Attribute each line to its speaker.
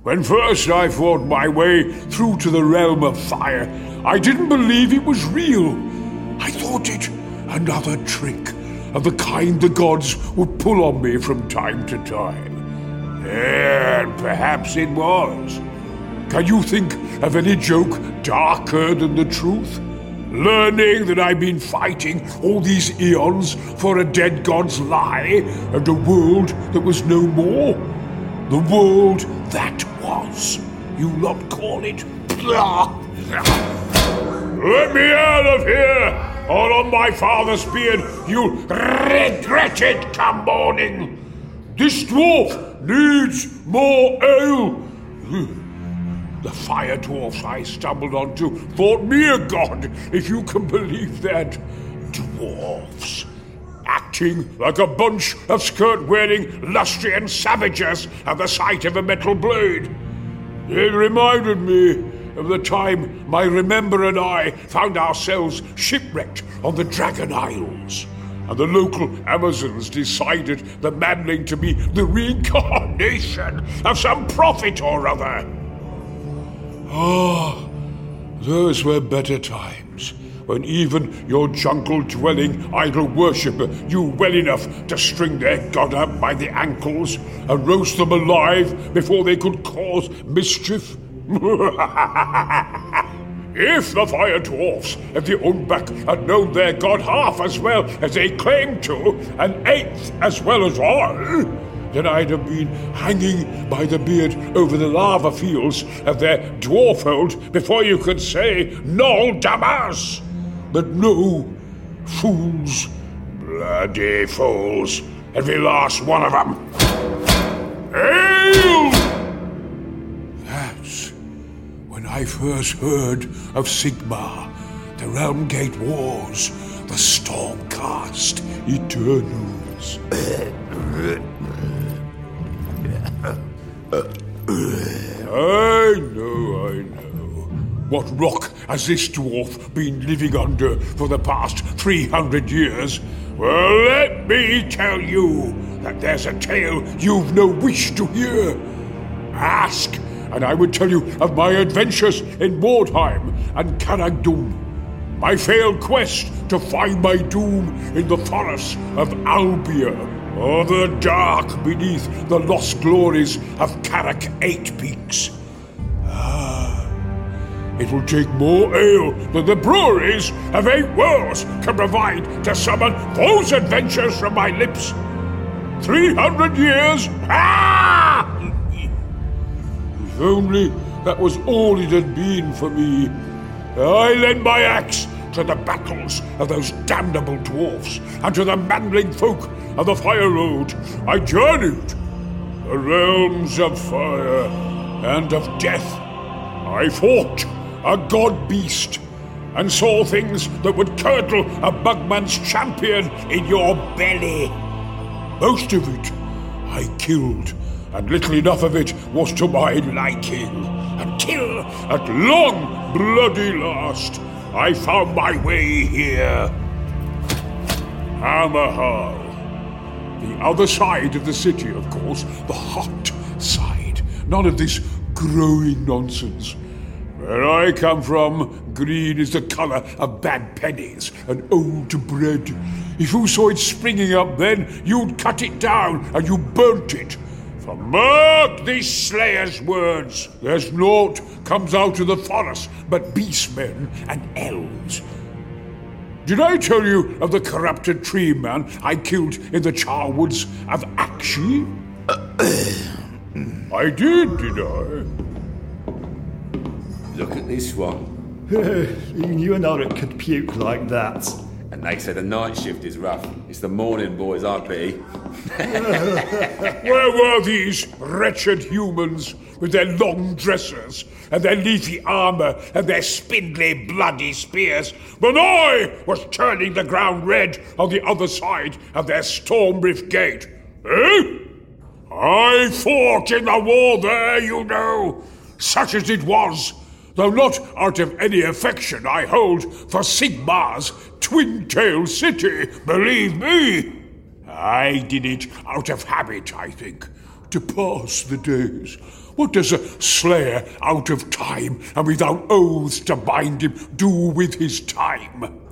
Speaker 1: When first I fought my way through to the realm of fire, I didn't believe it was real. I thought it another trick of the kind the gods would pull on me from time to time. And perhaps it was. Can you think of any joke darker than the truth? Learning that I've been fighting all these eons for a dead god's lie and a world that was no more? The world that was, you lot call it. Let me out of here, or on my father's beard you'll regret it come morning. This dwarf needs more ale. The fire dwarfs I stumbled onto thought me a god, if you can believe that. Dwarfs. Acting like a bunch of skirt-wearing Lustrian savages at the sight of a metal blade. It reminded me of the time my Remember and I found ourselves shipwrecked on the Dragon Isles, and the local Amazons decided the manling to be the reincarnation of some prophet or other. Ah, those were better times, when even your jungle-dwelling idol worshipper knew well enough to string their god up by the ankles and roast them alive before they could cause mischief. If the fire dwarfs of the Unback had known their god half as well as they claimed to, an eighth as well as I, then I'd have been hanging by the beard over the lava fields of their dwarfhold before you could say "No, Damas." But no, fools, bloody fools, every last one of them. Ale! That's when I first heard of Sigmar, the Realm Gate Wars, the Stormcast Eternals. I know. What rock has this dwarf been living under for the past 300 years? Well, let me tell you that there's a tale you've no wish to hear. Ask, and I would tell you of my adventures in Mordheim and Caragdum, my failed quest to find my doom in the forests of Albia, or the dark beneath the lost glories of Karak Eight Peaks. It will take more ale than the breweries of 8 worlds can provide to summon those adventures from my lips. 300 years? Ah! If only that was all it had been for me. I lent my axe to the battles of those damnable dwarfs and to the manling folk of the Fire Road. I journeyed the realms of fire and of death. I fought a god-beast, and saw things that would curdle a bugman's champion in your belly. Most of it I killed, and little enough of it was to my liking, until, at long bloody last, I found my way here. Hammerhal. The other side of the city, of course, the hot side. None of this growing nonsense. Where I come from, green is the colour of bad pennies and old bread. If you saw it springing up then, you'd cut it down and you burnt it. For mark these slayers' words, there's naught comes out of the forest but beastmen and elves. Did I tell you of the corrupted tree man I killed in the charwoods of Akshi? I did I?
Speaker 2: Look at this one.
Speaker 3: You and Ulrich could puke like that.
Speaker 2: And they say the night shift is rough. It's the morning boys I'd be.
Speaker 1: Where were these wretched humans with their long dresses and their leafy armour and their spindly bloody spears when I was turning the ground red on the other side of their storm-rift gate? Eh? I fought in the war there, you know, such as it was. Though not out of any affection I hold for Sigmar's twin-tailed city, believe me. I did it out of habit, I think, to pass the days What does a slayer out of time and without oaths to bind him do with his time?